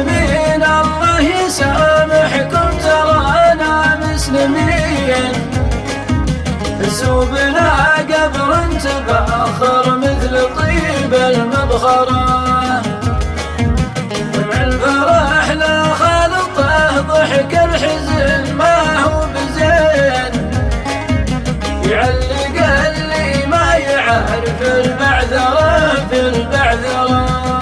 مسلمين الله يسامحكم ترانا مسلمين، ذنوبنا قبر تباخر مثل طيب المبخرة، مع الفرح لا خالطه ضحك الحزن ما هو بزين، يعلق اللي ما يعرف المعذرة في المعذرة،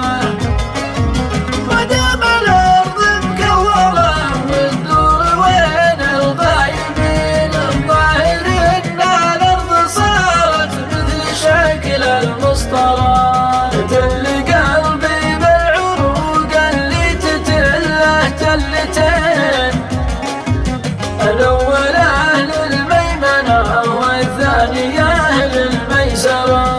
ودام الأرض مكورة والدور وين الغايبين، الظاهر إن الأرض صارت مثل شكل المسطرة، تل قلبي بالعروق اللي تتله تلتين، الأولى للميمنة والثانية للميسرة،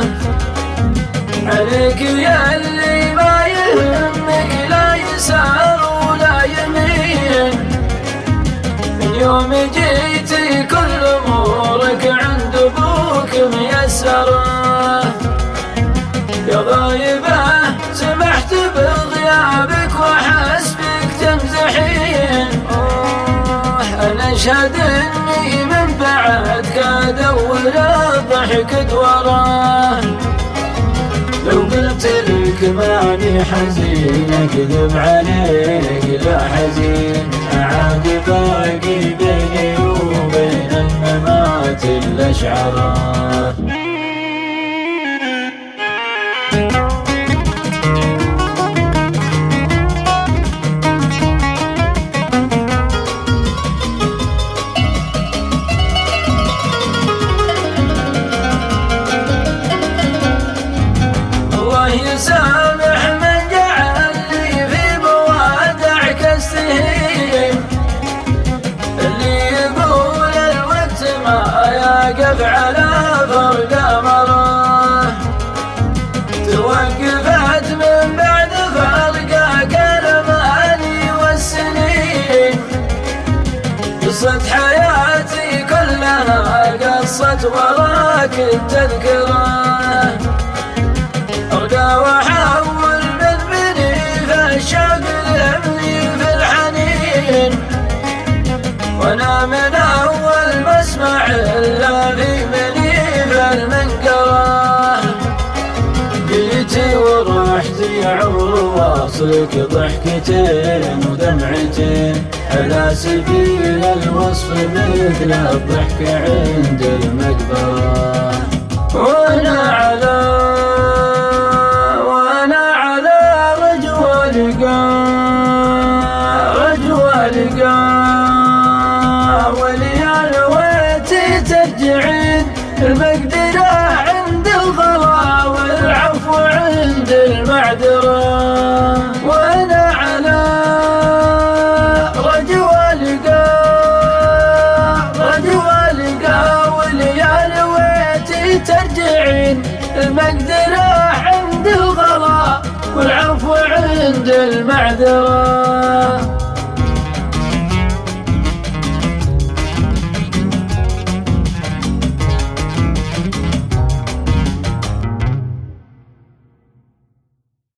عليك يا اللي ما يهمك لا يسار ولا يمين، من يوم جيتي كل أمورك عند أبوك ميسرة، يا غايبة سمحت بغيابك وحسبك تمزحين، أنا أشهد إني من بعدك أدور ضحكت وراه، لو قلت لك ماني حزين أكذب عليك لا حزين، عاد باقي بيني وبين الممات الأشعرات. يسامح من جعلني في موادعك السهيم، اللي يقول الوقت ما يقف على فرق أمره، توقفت من بعد فرقك الأماني والسنين، قصة حياتي كلها قصة وراك التذكرة، أرقى وأحول من بني في الشوق لأمني في الحنين، وأنا من أول ما أسمع إلا في مني في المنقرة، جيتي ورحتي يا عمر واصلك ضحكتين ودمعتين، على سبيل الوصف مثل الضحك عند المقبرة، وأنا على وليال ويتي ترجعين، المقدرة عند الغلا والعفو عند المعذرة، وأنا على رجوى لقاء وليال ويتي ترجعين، المقدرة عند الغلا والعفو عند المعذرة.